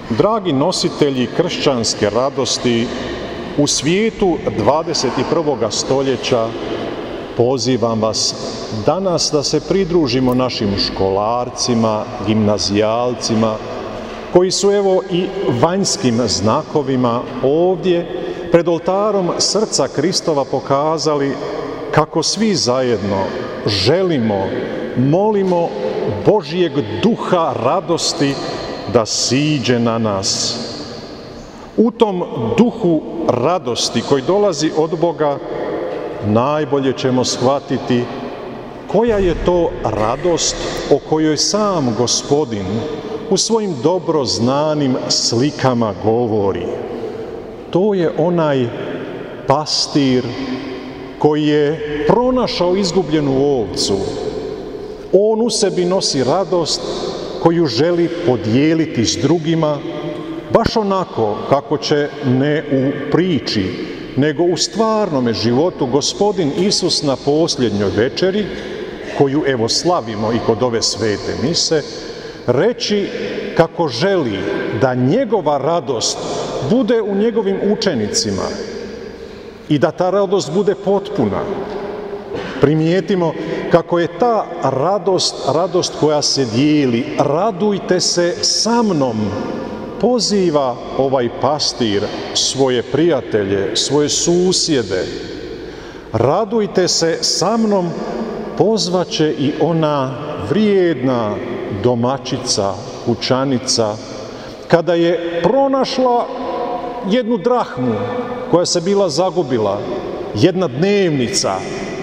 Dragi nositelji kršćanske radosti, u svijetu 21. stoljeća pozivam vas danas da se pridružimo našim školarcima, gimnazijalcima, koji su evo i vanjskim znakovima ovdje pred oltarom srca Kristova pokazali kako svi zajedno želimo, molimo Božjeg duha radosti da siđe na nas. U tom duhu radosti koji dolazi od Boga najbolje ćemo shvatiti koja je to radost o kojoj sam Gospodin u svojim dobro znanim slikama govori. To je onaj pastir koji je pronašao izgubljenu ovcu. On u sebi nosi radost koju želi podijeliti s drugima, baš onako kako će ne u priči, nego u stvarnome životu Gospodin Isus na posljednjoj večeri, koju evo slavimo i kod ove svete mise, reći kako želi da njegova radost bude u njegovim učenicima i da ta radost bude potpuna. Primijetimo kako je ta radost koja se dijeli, radujte se sa mnom, poziva ovaj pastir svoje prijatelje, svoje susjede. Radujte se sa mnom, pozvaće i ona vrijedna domaćica, kućanica, kada je pronašla jednu drahmu koja se bila zagubila, jedna dnevnica,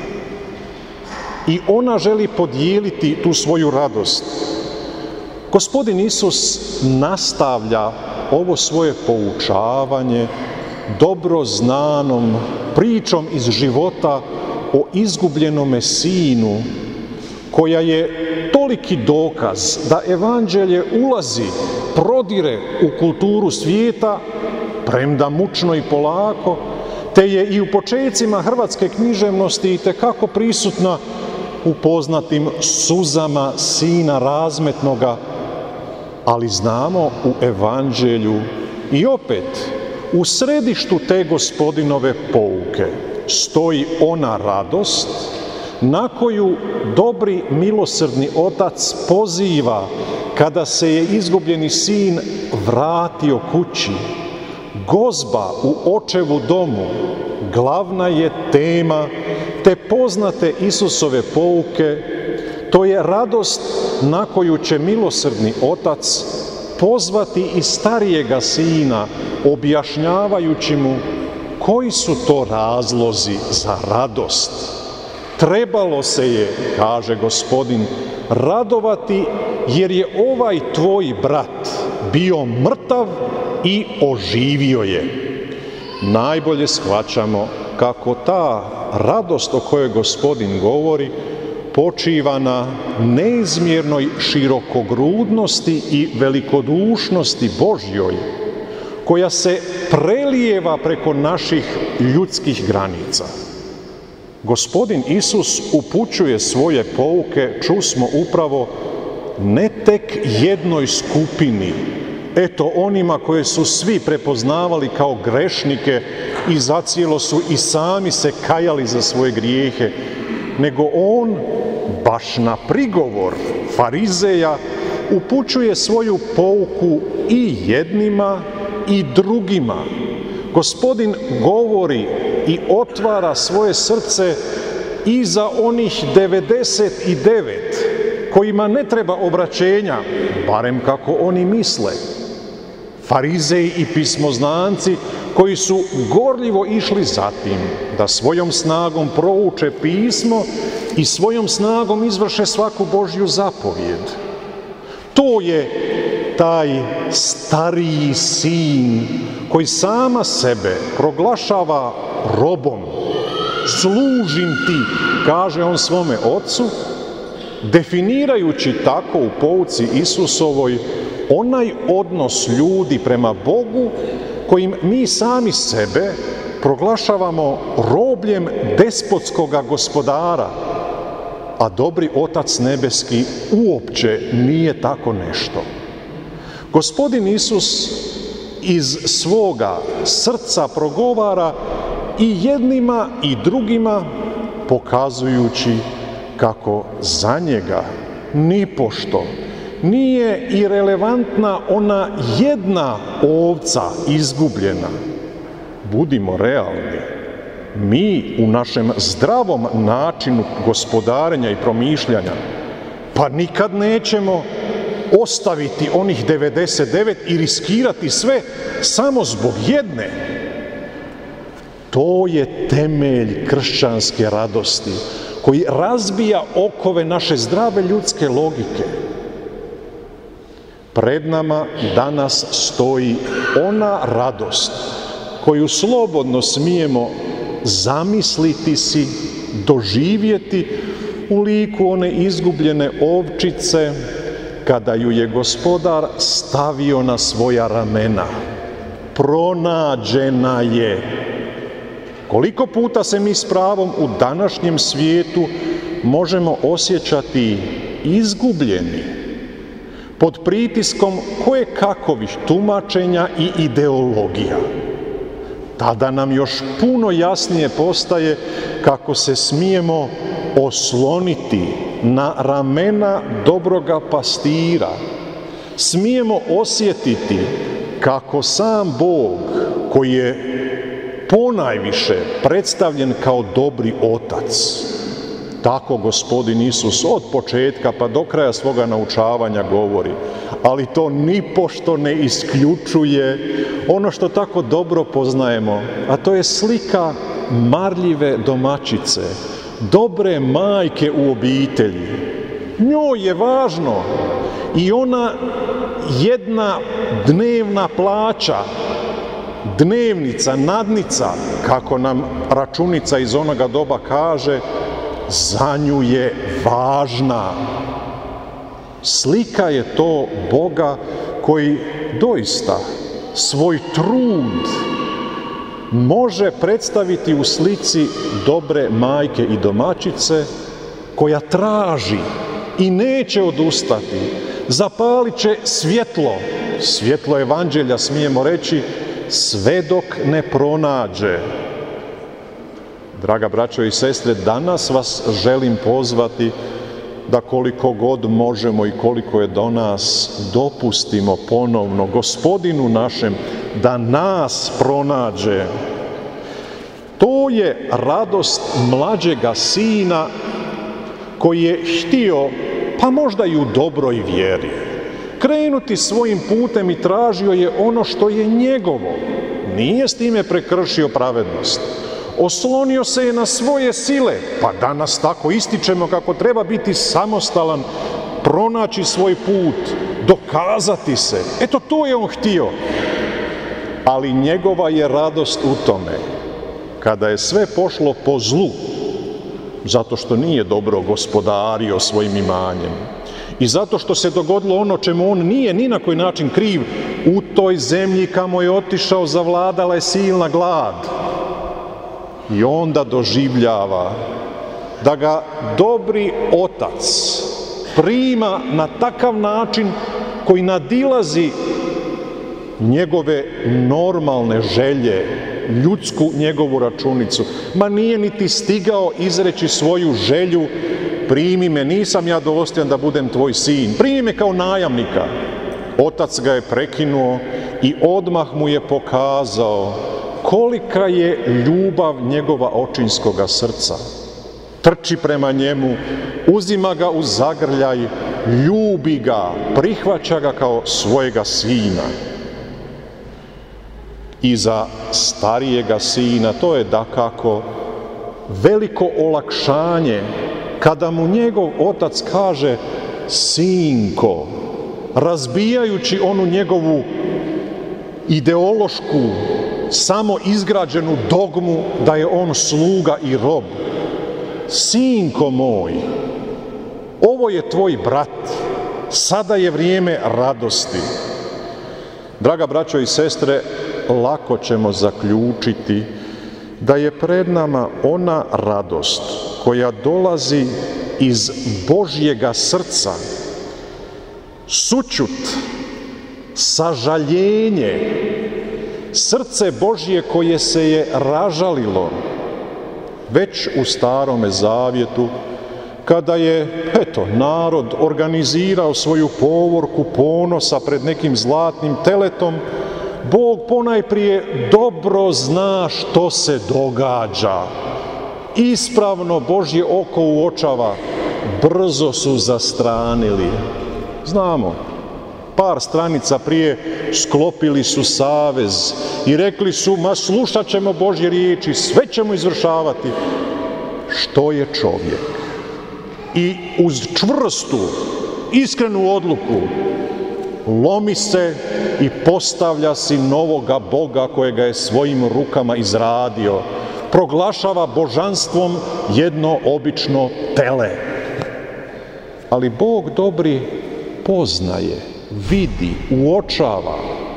i ona želi podijeliti tu svoju radost. Gospodin Isus nastavlja ovo svoje poučavanje dobro znanom pričom iz života o izgubljenome sinu, koja je toliki dokaz da evanđelje ulazi, prodire u kulturu svijeta, premda mučno i polako, te je i u počecima hrvatske književnosti itekako prisutna u poznatim suzama sina razmetnoga, ali znamo u evanđelju i opet u središtu te Gospodinove pouke stoji ona radost na koju dobri milosrdni Otac poziva kada se je izgubljeni sin vratio kući. Gozba u očevu domu glavna je tema te poznate Isusove pouke. To je radost na koju će milosrdni Otac pozvati i starijega sina, objašnjavajući mu koji su to razlozi za radost. Trebalo se je, kaže Gospodin, radovati jer je ovaj tvoj brat bio mrtav i oživio je. Najbolje shvaćamo kako ta radost o kojoj Gospodin govori počiva na neizmjernoj širokogrudnosti i velikodušnosti Božjoj, koja se prelijeva preko naših ljudskih granica. Gospodin Isus upućuje svoje pouke, čusmo upravo, ne tek jednoj skupini, eto onima koje su svi prepoznavali kao grešnike i zacijelo su i sami se kajali za svoje grijehe, nego on, baš na prigovor farizeja, upućuje svoju pouku i jednima i drugima. Gospodin govori i otvara svoje srce i za onih 99 kojima ne treba obraćenja, barem kako oni misle. Farizeji i pismoznanci koji su gorljivo išli za tim da svojom snagom prouče pismo i svojom snagom izvrše svaku Božju zapovjed. To je taj stariji sin koji sama sebe proglašava robom. Služim ti, kaže on svome ocu, definirajući tako u pouci Isusovoj onaj odnos ljudi prema Bogu kojim mi sami sebe proglašavamo robljem despotskoga gospodara, a dobri Otac nebeski uopće nije tako nešto. Gospodin Isus iz svoga srca progovara i jednima i drugima, pokazujući kako za njega nipošto nije irelevantna ona jedna ovca izgubljena. Budimo realni. Mi u našem zdravom načinu gospodarenja i promišljanja pa nikad nećemo ostaviti onih 99 i riskirati sve samo zbog jedne. To je temelj kršćanske radosti koji razbija okove naše zdrave ljudske logike. Pred nama danas stoji ona radost koju slobodno smijemo zamisliti si, doživjeti u liku one izgubljene ovčice kada ju je Gospodar stavio na svoja ramena. Pronađena je. Koliko puta se mi s pravom u današnjem svijetu možemo osjećati izgubljeni pod pritiskom kojekakovih tumačenja i ideologija. Tada nam još puno jasnije postaje kako se smijemo osloniti na ramena dobroga pastira. Smijemo osjetiti kako sam Bog, koji je ponajviše predstavljen kao dobri otac, tako Gospodin Isus od početka pa do kraja svoga naučavanja govori. Ali to nipošto ne isključuje ono što tako dobro poznajemo, a to je slika marljive domaćice, dobre majke u obitelji. Njoj je važno i ona jedna dnevna plaća, dnevnica, nadnica, kako nam računica iz onoga doba kaže, za nju je važna. Slika je to Boga koji doista svoj trud može predstaviti u slici dobre majke i domaćice koja traži i neće odustati. Zapalit će svjetlo evanđelja smijemo reći, sve dok ne pronađe. Draga braćo i sestre, danas vas želim pozvati da koliko god možemo i koliko je do nas dopustimo ponovno Gospodinu našem da nas pronađe. To je radost mlađega sina koji je htio, pa možda i u dobroj vjeri, krenuti svojim putem i tražio je ono što je njegovo. Nije s time prekršio pravednost. Oslonio se je na svoje sile, pa danas tako ističemo kako treba biti samostalan, pronaći svoj put, dokazati se. Eto, to je on htio. Ali njegova je radost u tome, kada je sve pošlo po zlu, zato što nije dobro gospodario svojim imanjem i zato što se dogodilo ono čemu on nije ni na koji način kriv, u toj zemlji kamo je otišao zavladala je silna glad. I onda doživljava da ga dobri otac prima na takav način koji nadilazi njegove normalne želje, ljudsku njegovu računicu. Ma nije niti stigao izreći svoju želju, primi me, nisam ja dostojan da budem tvoj sin, primi me kao najamnika. Otac ga je prekinuo i odmah mu je pokazao kolika je ljubav njegova očinskoga srca. Trči prema njemu, uzima ga u zagrljaj, ljubi ga, prihvaća ga kao svojega sina. I za starijega sina to je dakako veliko olakšanje kada mu njegov otac kaže sinko, razbijajući onu njegovu ideološku, samo izgrađenu dogmu da je on sluga i rob. Sinko moj, ovo je tvoj brat, sada je vrijeme radosti. Draga braćo i sestre, lako ćemo zaključiti da je pred nama ona radost koja dolazi iz Božjega srca, sućut sažaljenje, srce Božje koje se je ražalilo već u Starome Zavjetu, kada je, narod organizirao svoju povorku ponosa pred nekim zlatnim teletom, Bog ponajprije dobro zna što se događa. Ispravno Božje oko uočava, brzo su zastranili. Znamo, par stranica prije sklopili su savez i rekli su, slušat ćemo Božje riječi, sve ćemo izvršavati. Što je čovjek? I uz čvrstu, iskrenu odluku lomi se i postavlja si novoga Boga kojega je svojim rukama izradio. Proglašava božanstvom jedno obično tele. Ali Bog dobri poznaje, vidi, uočava.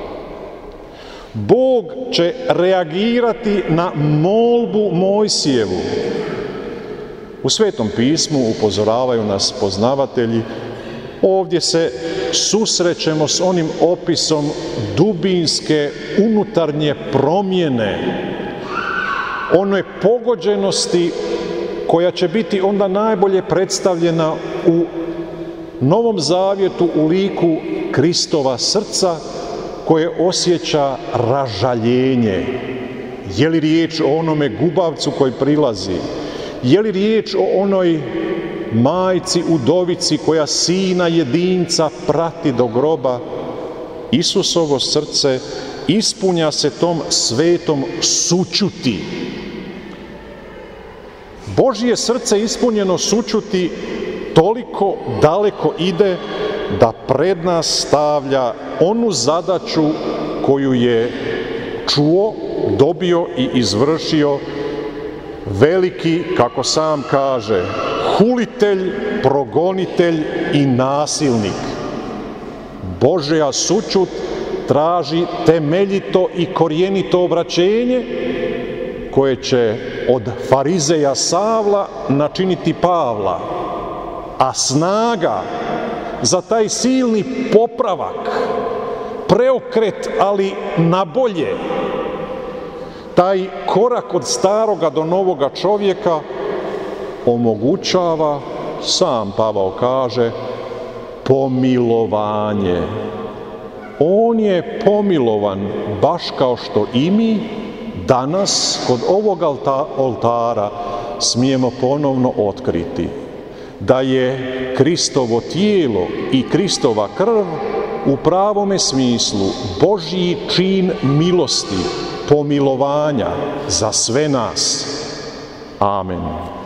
Bog će reagirati na molbu Mojsijevu. U Svetom pismu upozoravaju nas poznavatelji, ovdje se susrećemo s onim opisom dubinske unutarnje promjene, one pogođenosti koja će biti onda najbolje predstavljena u Novom Zavjetu u liku Kristova srca koje osjeća ražaljenje. Je li riječ o onome gubavcu koji prilazi? Je li riječ o onoj majci udovici koja sina jedinca prati do groba? Isusovo srce ispunja se tom svetom sućuti. Božje srce ispunjeno sućuti toliko daleko ide da pred nas stavlja onu zadaću koju je čuo, dobio i izvršio veliki, kako sam kaže, hulitelj, progonitelj i nasilnik. Božja sućut traži temeljito i korijenito obraćenje koje će od farizeja Savla načiniti Pavla, a snaga za taj silni popravak, preokret, ali na bolje, taj korak od staroga do novoga čovjeka omogućava, sam Pavao kaže, pomilovanje. On je pomilovan baš kao što i mi danas kod ovog oltara smijemo ponovno otkriti da je Kristovo tijelo i Kristova krv u pravome smislu Božji čin milosti, pomilovanja za sve nas. Amen.